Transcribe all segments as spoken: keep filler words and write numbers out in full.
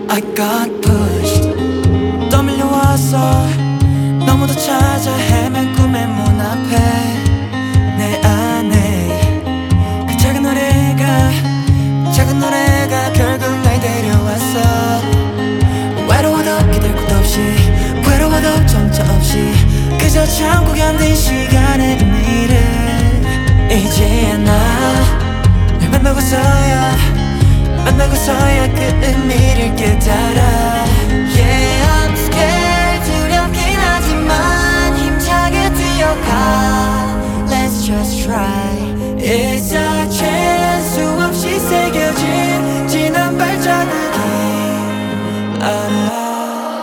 I got pushed 떠밀려왔어 너무도 찾아 헤맨 꿈의 문 앞에 내 안에 그 작은 노래가 작은 노래가 결국 날 데려왔어 외로워도 기댈 곳 없이 외로워도 정처 없이 그저 참고 견딘 시간의 의미를 이제야 날 만나고서야 만나고서야 그 의미를 깨달아 Yeah I'm scared 두렵긴 하지만 힘차게 뛰어가 Let's just try It's a chance 수없이 새겨진 지난 발자국이 알아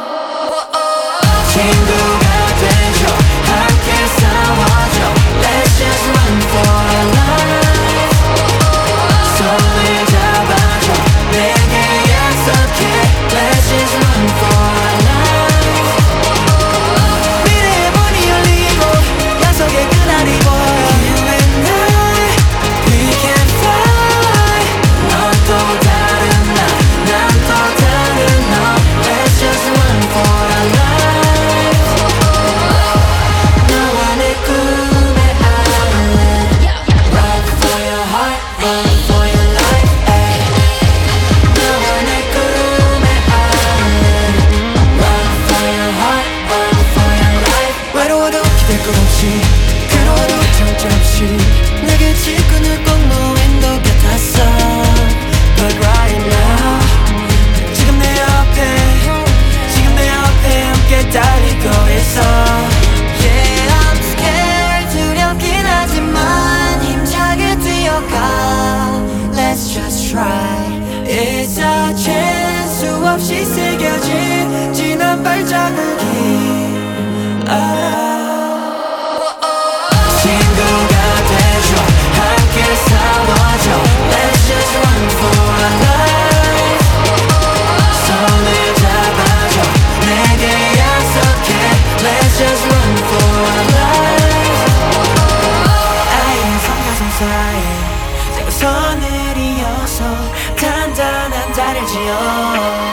친구가 되죠 함께 싸워줘 Let's just run for our lives 손을 잡아줘 내게 약속해 Let's just run for our lives 미래의 문이 열리고 약속의 그날이 보여 You and I We can fly 넌 또 다른 나 난 또 다른 너 Let's just run for our lives 너와 내 꿈의 island Run for your heart, run for your life ay. 너와 내 꿈의 island Run for your heart, run for your life 외로워도 기댈 것 없이 괴로워도 정처 없이 내게 질끈을 꼭 놓인 것 같았어 But right now 지금 내 옆에 지금 내 옆에 함께 달리고 있어 Yeah I'm scared 두렵긴 하지만 힘차게 뛰어가 Let's just try It's a chance 수없이 새겨진 지난 발자국이 알아 친구가 되죠 함께 싸워줘 Let's just run for our lives 손을 잡아줘 내게 약속해 Let's just run for our lives 아이의 성가슴 사이에 새고 선을 이어서 단단한 달을 지어